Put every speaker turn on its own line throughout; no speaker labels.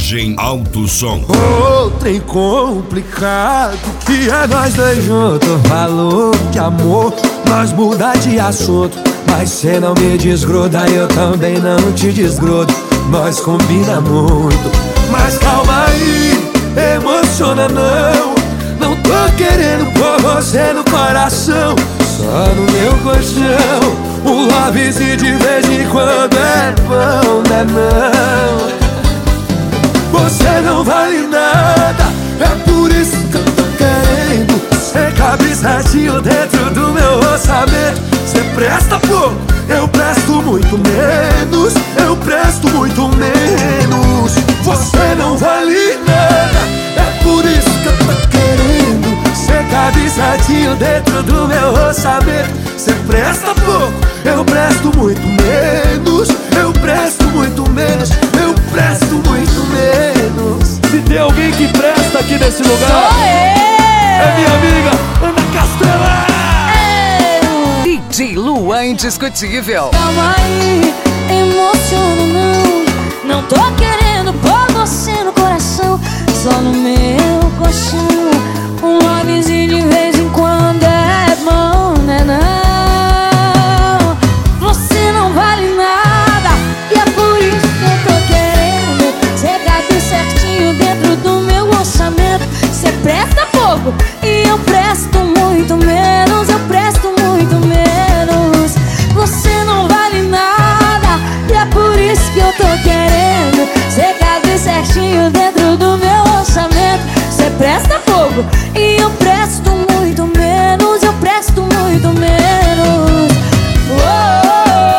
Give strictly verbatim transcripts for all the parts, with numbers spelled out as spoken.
Viagem Alto Som.
Oh, trem complicado que é nós dois juntos. Falou de amor, nós muda de assunto, mas cê não me desgruda, eu também não te desgrudo. Nós combina muito, mas calma aí, emociona não. Não tô querendo pôr você no coração, só no meu colchão. Um lovezinho de vez em quando é bom, né não? Você não vale nada, é por isso que eu tô querendo. Você cabe certinho dentro do meu orçamento. Você presta pouco, eu presto muito menos. Eu presto muito menos. Você não vale nada, é por isso que eu tô querendo. Você cabe certinho dentro do meu orçamento. Você presta pouco, eu presto muito menos. Eu presto muito menos. Eu presto muito menos.
Se tem alguém que presta aqui nesse lugar,
sou eu.
É minha amiga Ana Castela.
Eu.
D J Luan Indiscutível.
Calma aí, emociona não. Não tô querendo pôr você no coração, só no meu colchão. Um lovezinho de vez em quando é bom, né não? Você não vale nada, e é por isso que eu tô querendo. Cê cabe certinho dentro do meu orçamento. Cê presta pouco e eu presto muito menos. Eu presto muito menos. Você não vale nada, e é por isso que eu tô querendo. Cê cabe certinho dentro do meu orçamento. Cê presta pouco e eu presto muito menos. Eu presto muito menos. Oh,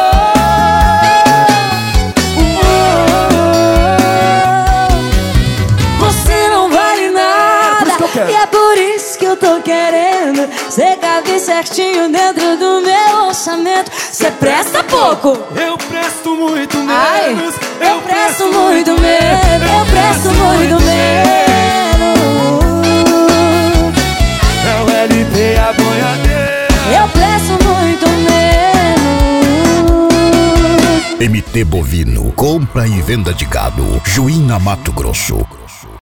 você não vale nada, e é por isso que eu tô querendo. Cê cabe certinho dentro do meu orçamento. Cê presta pouco,
eu presto muito menos.
ai, eu presto muito menos. Eu presto muito menos.
É o L P a boiadeira.
Eu presto muito menos.
M T Bovino, compra e venda de gado, Juína, Mato Grosso.